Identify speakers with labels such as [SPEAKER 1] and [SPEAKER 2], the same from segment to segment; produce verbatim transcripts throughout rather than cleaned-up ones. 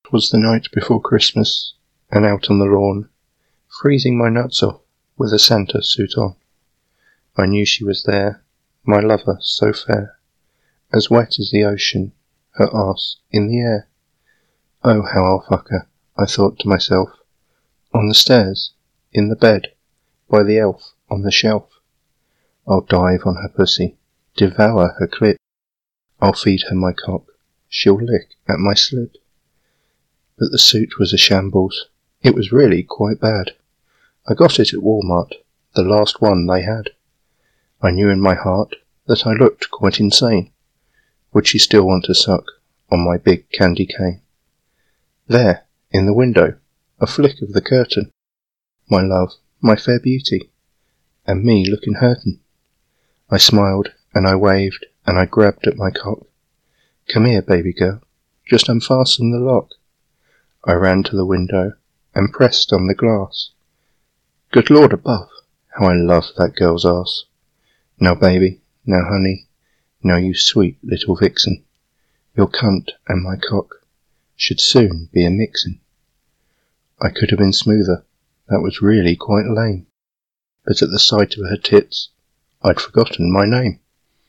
[SPEAKER 1] 'Twas the night before Christmas, and out on the lawn, freezing my nuts off with a Santa suit on. I knew she was there, my lover so fair, as wet as the ocean, her arse in the air. Oh, how I'll fuck her, I thought to myself, on the stairs, in the bed, by the elf on the shelf. I'll dive on her pussy, devour her clit. I'll feed her my cock, she'll lick at my slit. But the suit was a shambles, it was really quite bad. I got it at Walmart, the last one they had. I knew in my heart that I looked quite insane. Would she still want to suck on my big candy cane? There, in the window, a flick of the curtain, my love, my fair beauty, and me looking hurtin'. I smiled, and I waved, and I grabbed at my cock. Come here, baby girl, just unfasten the lock. I ran to the window, and pressed on the glass. Good Lord above, how I love that girl's arse. Now baby, now honey, now you sweet little vixen, your cunt and my cock should soon be a mixin'. I could have been smoother, that was really quite lame, but at the sight of her tits, I'd forgotten my name.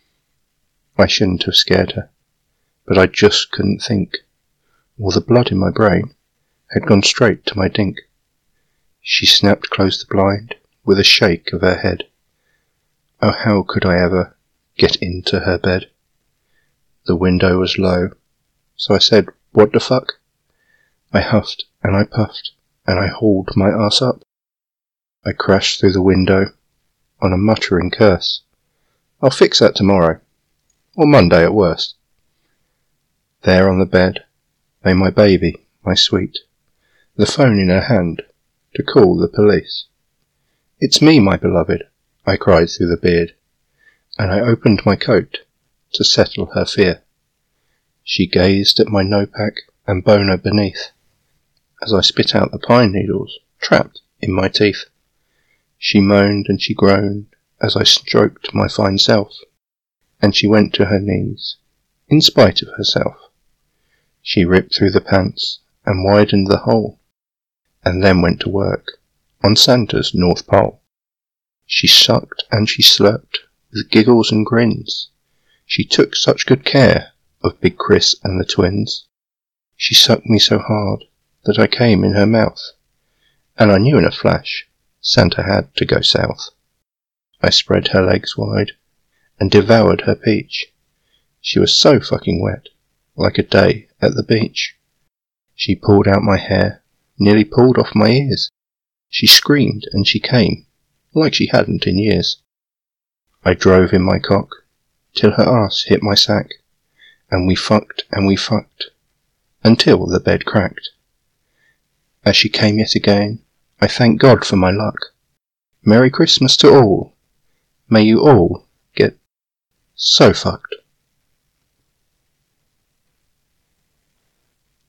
[SPEAKER 1] I shouldn't have scared her, but I just couldn't think. All the blood in my brain had gone straight to my dink. She snapped close the blind with a shake of her head. Oh, how could I ever get into her bed? The window was low, so I said, what the fuck? I huffed and I puffed, and I hauled my ass up. I crashed through the window on a muttering curse. I'll fix that tomorrow, or Monday at worst. There on the bed lay my baby, my sweet, the phone in her hand to call the police. It's me, my beloved, I cried through the beard, and I opened my coat to settle her fear. She gazed at my no-pack and boner beneath, as I spit out the pine needles trapped in my teeth. She moaned and she groaned as I stroked my fine self, and she went to her knees, in spite of herself. She ripped through the pants and widened the hole, and then went to work on Santa's North Pole. She sucked and she slurped with giggles and grins. She took such good care of Big Chris and the twins. She sucked me so hard that I came in her mouth, and I knew in a flash Santa had to go south. I spread her legs wide and devoured her peach. She was so fucking wet, like a day at the beach. She pulled out my hair, nearly pulled off my ears. She screamed and she came, like she hadn't in years. I drove in my cock, till her ass hit my sack, and we fucked and we fucked, until the bed cracked. As she came yet again, I thank God for my luck. Merry Christmas to all. May you all get so fucked.